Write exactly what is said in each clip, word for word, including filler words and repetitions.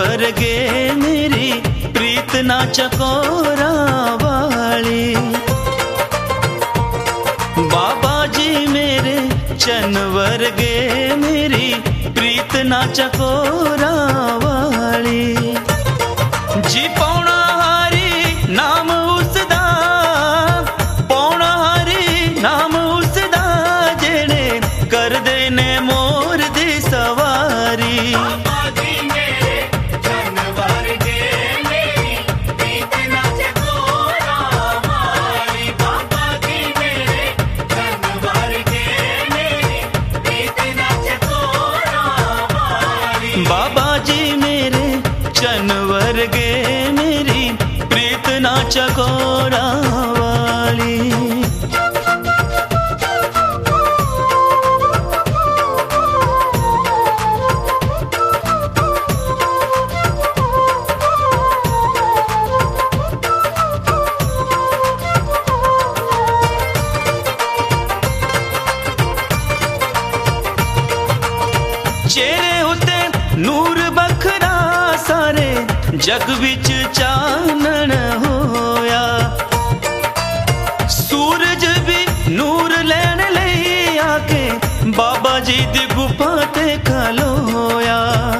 वर्गे मेरी प्रीत ना चकोरा वाली। बाबा जी मेरे चन वर्गे मेरी प्रीत ना चकोरा वाली। जी पौना हारी नाम उसदा, पौना हारी नाम उसदा, जेड़े कर देने मोर दी सवारी। बाबा जी मेरे चन वर्गे मेरी प्रीत ना चकोरा वाली। चेहरे उते नूर बखरा सारे जग विच चानन होया। सूरज भी नूर लैन लई आके बाबा जी दी गुफा ते खलोया।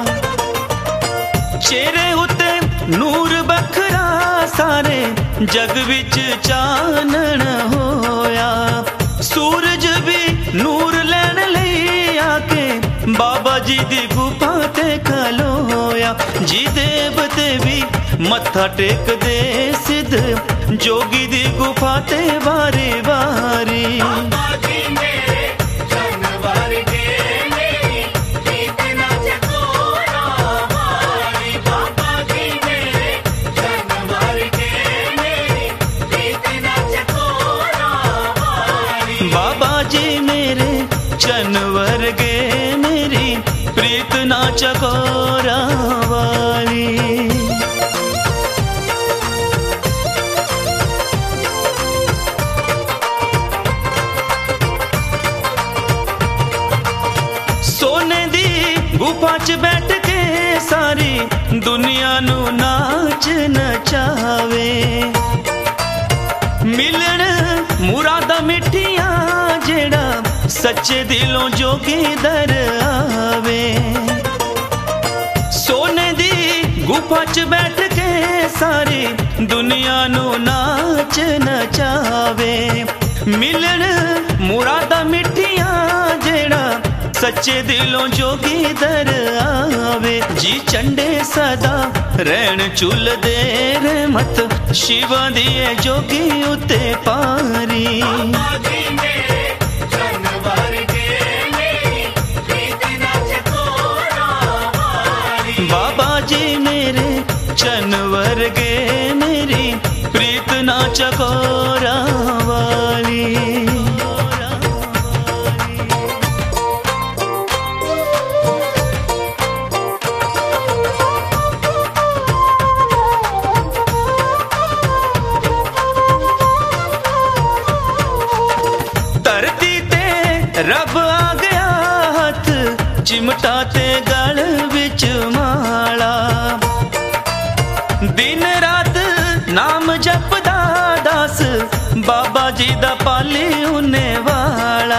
चेहरे उते नूर बखरा सारे जग विच चानन होया। सूरज भी नूर लैन लई आके बाबा जी दी गुफा ते खलोया। जी देवते भी मत्था टेक दे सिद्ध जोगी दी गुफा ते बारी बारी। बाबा जी मेरे चन वर्गे मेरी प्रीत ना चकोरा वाली। सोने दी गुफा च बैठ के सारी दुनिया नू नाच नचावे। मिलन मुरादा मिठिया जेड़ा सच्चे दिलों जोगी दर आवे। सोने दी गुफा च बैठ के सारी दुनिया नू नाच नचावे। मिलन मुरादा मिठिया जेड़ा सच्चे दिलों जोगी दर आवे। जी चंडे सदा रहन चुल दे रहमत शिवा दिए जोगी उते पारी। बाबा जी मेरे चन वर्गे मेरी प्रीत ना चकोरा वाली। धरती ते रब आ गया हथ चिमटा ते गल विच माला। दिन रात नाम जपदा दास बाबा जी दा पाली उने वाला।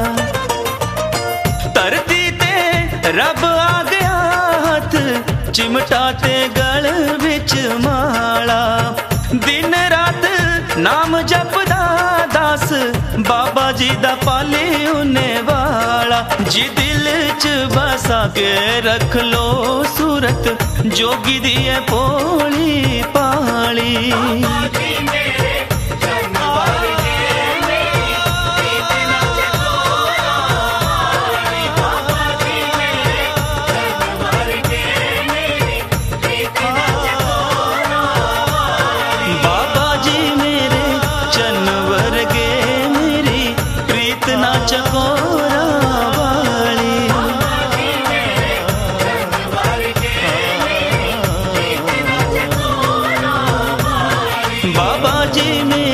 धरती ते रब आ गया हथ चिमटा ते गल विच माला। दिन रात नाम जपदा दास बाबा जी दा पाली उने वाला। जी दिल च बसा के रख लो सूरत जोगी दी है भोली पाली। बाबा जी मेरे चन वर्गे मेरी प्रीत ना चकोरा वाली। बाबा जी में